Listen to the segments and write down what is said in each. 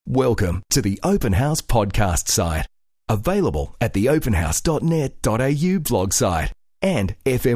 Welcome to the Open House podcast site, available at theopenhouse.net.au blog site and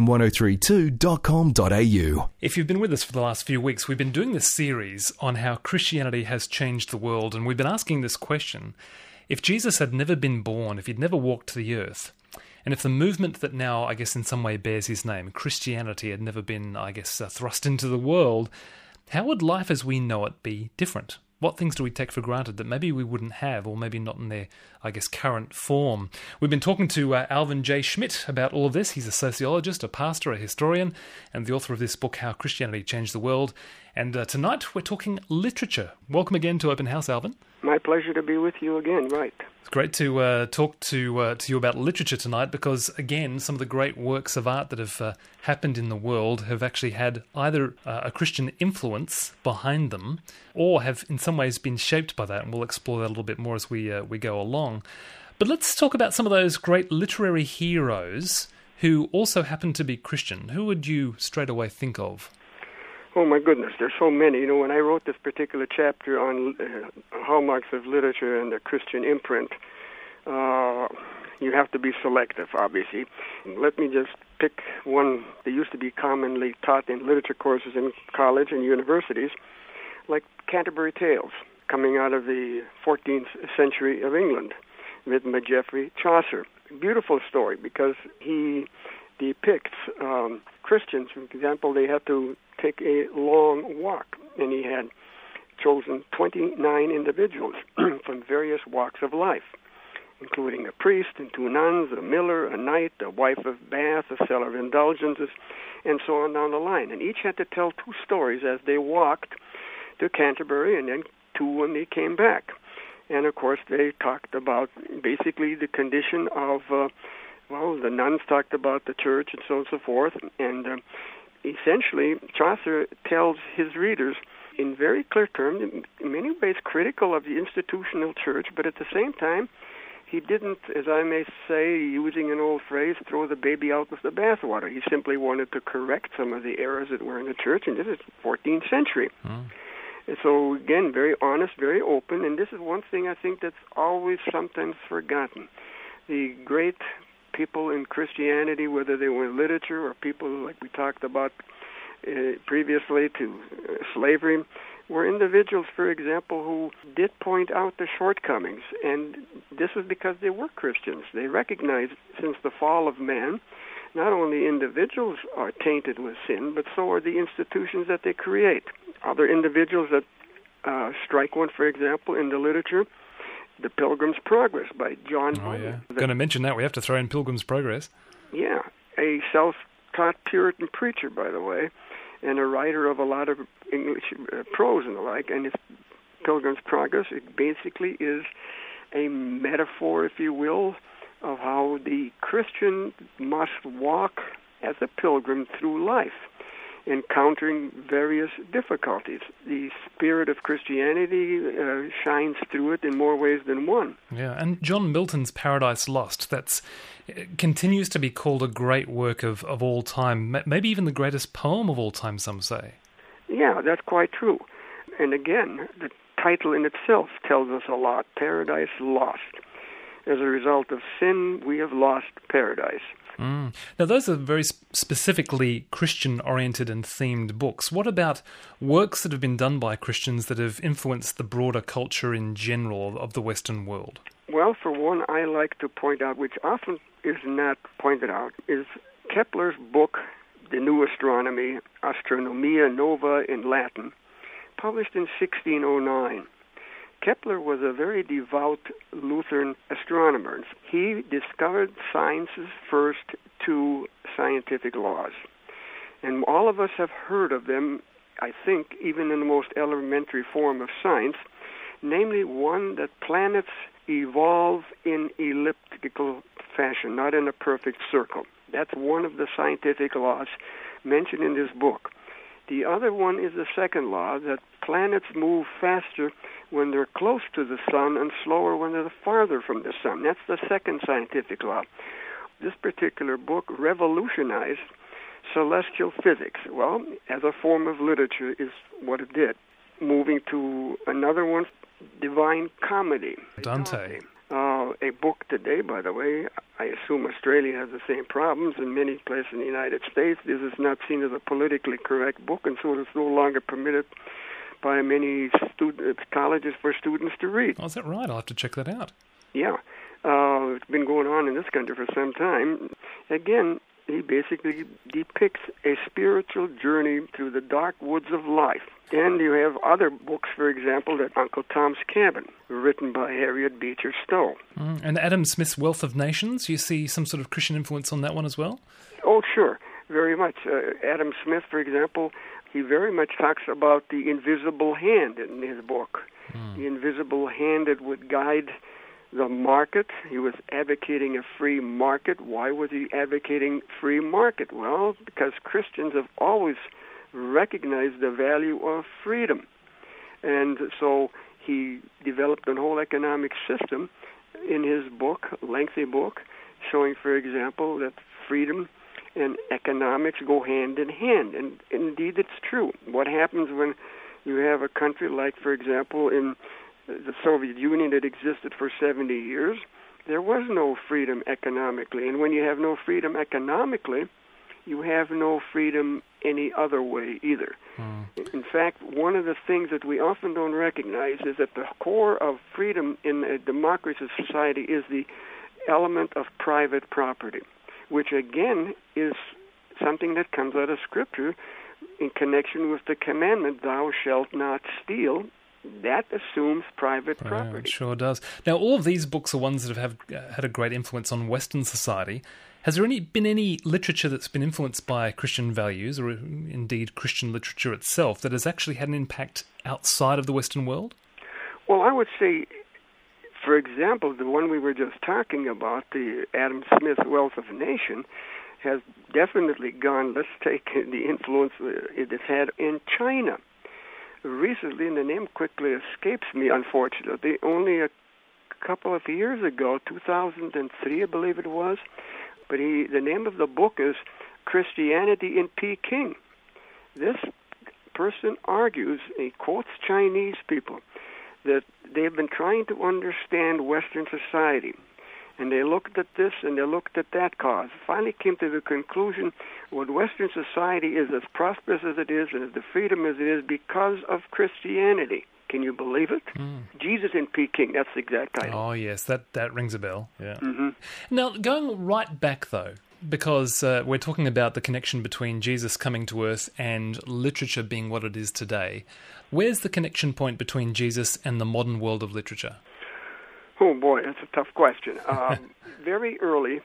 fm1032.com.au. If you've been with us for the last few weeks, we've been doing this series on how Christianity has changed the world, and we've been asking this question: if Jesus had never been born, if he'd never walked the earth, and if the movement that now, I guess, in some way bears his name, Christianity, had never been, thrust into the world, how would life as we know it be different? What things do we take for granted that maybe we wouldn't have, or maybe not in their, current form? We've been talking to Alvin J. Schmidt about all of this. He's a sociologist, a pastor, a historian, and the author of this book, How Christianity Changed the World. And tonight we're talking literature. Welcome again to Open House, Alvin. My pleasure to be with you again, right. It's great to talk to you about literature tonight because, again, some of the great works of art that have happened in the world have actually had either a Christian influence behind them or have in some ways been shaped by that, and we'll explore that a little bit more as we go along. But let's talk about some of those great literary heroes who also happen to be Christian. Who would you straight away think of? Oh, my goodness, there's so many. You know, when I wrote this particular chapter on hallmarks of literature and the Christian imprint, you have to be selective, obviously. Let me just pick one that used to be commonly taught in literature courses in college and universities, like Canterbury Tales, coming out of the 14th century of England, written by Geoffrey Chaucer. Beautiful story because he depicts Christians. For example, they had to take a long walk, and he had chosen 29 individuals from various walks of life, including a priest and 2 nuns, a miller, a knight, a wife of Bath, a seller of indulgences, and so on down the line. And each had to tell 2 stories as they walked to Canterbury, and then 2 when they came back. And, of course, they talked about basically the condition of, the nuns talked about the church and so on and so forth, and essentially, Chaucer tells his readers in very clear terms, in many ways critical of the institutional church, but at the same time, he didn't, as I may say, using an old phrase, throw the baby out with the bathwater. He simply wanted to correct some of the errors that were in the church, and this is 14th century. And so, again, very honest, very open, and this is one thing I think that's always sometimes forgotten. The great people in Christianity, whether they were in literature or people like we talked about previously to slavery, were individuals, for example, who did point out the shortcomings. And this was because they were Christians. They recognized since the fall of man, not only individuals are tainted with sin, but so are the institutions that they create. Other individuals that strike one, for example, in the literature, The Pilgrim's Progress by John Bunyan. Oh, yeah. Going to mention that. We have to throw in Pilgrim's Progress. Yeah. A self-taught Puritan preacher, by the way, and a writer of a lot of English prose and the like. And his Pilgrim's Progress, it basically is a metaphor, if you will, of how the Christian must walk as a pilgrim through life, encountering various difficulties. The spirit of Christianity shines through it in more ways than one. Yeah, and John Milton's Paradise Lost, continues to be called a great work of all time, maybe even the greatest poem of all time, some say. Yeah, that's quite true. And again, the title in itself tells us a lot, Paradise Lost. As a result of sin, we have lost paradise. Now, those are very specifically Christian-oriented and themed books. What about works that have been done by Christians that have influenced the broader culture in general of the Western world? Well, for one, I like to point out, which often is not pointed out, is Kepler's book, The New Astronomy, Astronomia Nova in Latin, published in 1609. Kepler was a very devout Lutheran astronomer. He discovered science's first 2 scientific laws. And all of us have heard of them, I think, even in the most elementary form of science, namely one that planets evolve in elliptical fashion, not in a perfect circle. That's one of the scientific laws mentioned in this book. The other one is the second law, that planets move faster when they're close to the sun and slower when they're farther from the sun. That's the second scientific law. This particular book revolutionized celestial physics. Well, as a form of literature is what it did. Moving to another one, Divine Comedy. Dante. A book today, by the way, I assume Australia has the same problems. In many places in the United States, this is not seen as a politically correct book, and so it's no longer permitted by many colleges for students to read. Oh, is that right? I'll have to check that out. Yeah. It's been going on in this country for some time. Again, he basically depicts a spiritual journey through the dark woods of life. And you have other books, for example, that Uncle Tom's Cabin, written by Harriet Beecher Stowe. And Adam Smith's Wealth of Nations, you see some sort of Christian influence on that one as well? Oh, sure, very much. Adam Smith, for example, he very much talks about the invisible hand in his book. The invisible hand that would guide the market. He was advocating a free market. Why was he advocating free market? Well, because Christians have always recognized the value of freedom. And so he developed a whole economic system in his book, a lengthy book, showing, for example, that freedom and economics go hand in hand. And indeed, it's true. What happens when you have a country like, for example, in the Soviet Union that existed for 70 years, there was no freedom economically. And when you have no freedom economically, you have no freedom any other way either. In fact, one of the things that we often don't recognize is that the core of freedom in a democracy society is the element of private property, which again is something that comes out of Scripture in connection with the commandment, thou shalt not steal. That assumes private property. It sure does. Now, all of these books are ones that have had a great influence on Western society. Has there been any literature that's been influenced by Christian values, or indeed Christian literature itself, that has actually had an impact outside of the Western world? Well, I would say, for example, the one we were just talking about, the Adam Smith Wealth of Nations, has definitely gone, let's take the influence it has had in China. Recently, and the name quickly escapes me, unfortunately, only a couple of years ago, 2003, I believe it was, but the name of the book is Christianity in Peking. This person argues, he quotes Chinese people, that they've been trying to understand Western society. And they looked at this and they looked at that cause. Finally came to the conclusion what Western society is as prosperous as it is and as the freedom as it is because of Christianity. Can you believe it? Jesus in Peking, that's the exact title. Oh, yes, that rings a bell. Yeah. Now, going right back, though, because we're talking about the connection between Jesus coming to earth and literature being what it is today, where's the connection point between Jesus and the modern world of literature? Oh, boy, that's a tough question. Very early,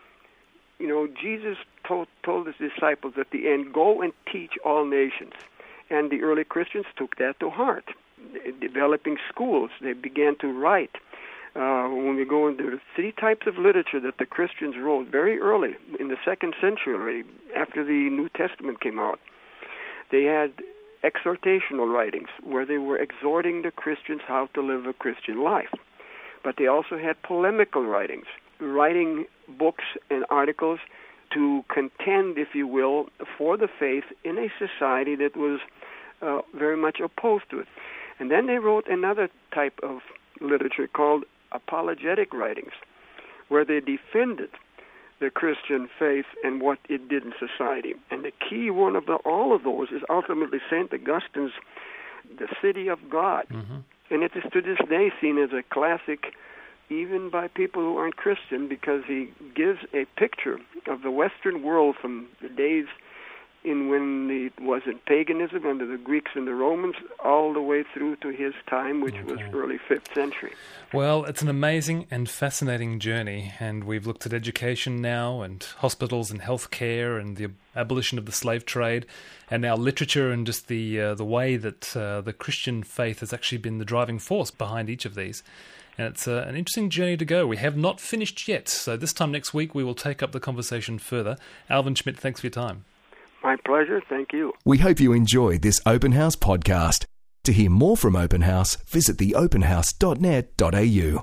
Jesus told his disciples at the end, go and teach all nations. And the early Christians took that to heart. Developing schools, they began to write. When we go into the three types of literature that the Christians wrote very early, in the 2nd century already, after the New Testament came out, they had exhortational writings where they were exhorting the Christians how to live a Christian life. But they also had polemical writings, writing books and articles to contend, if you will, for the faith in a society that was very much opposed to it. And then they wrote another type of literature called apologetic writings, where they defended the Christian faith and what it did in society. And the key one of all of those is ultimately St. Augustine's The City of God. And it is to this day seen as a classic, even by people who aren't Christian, because he gives a picture of the Western world from the days in when it was in paganism under the Greeks and the Romans, all the way through to his time, which was early 5th century. Well, it's an amazing and fascinating journey, and we've looked at education now, and hospitals and healthcare, and the abolition of the slave trade, and now literature, and just the way that the Christian faith has actually been the driving force behind each of these. And it's an interesting journey to go. We have not finished yet, so this time next week we will take up the conversation further. Alvin Schmidt, thanks for your time. My pleasure. Thank you. We hope you enjoyed this Open House podcast. To hear more from Open House, visit theopenhouse.net.au.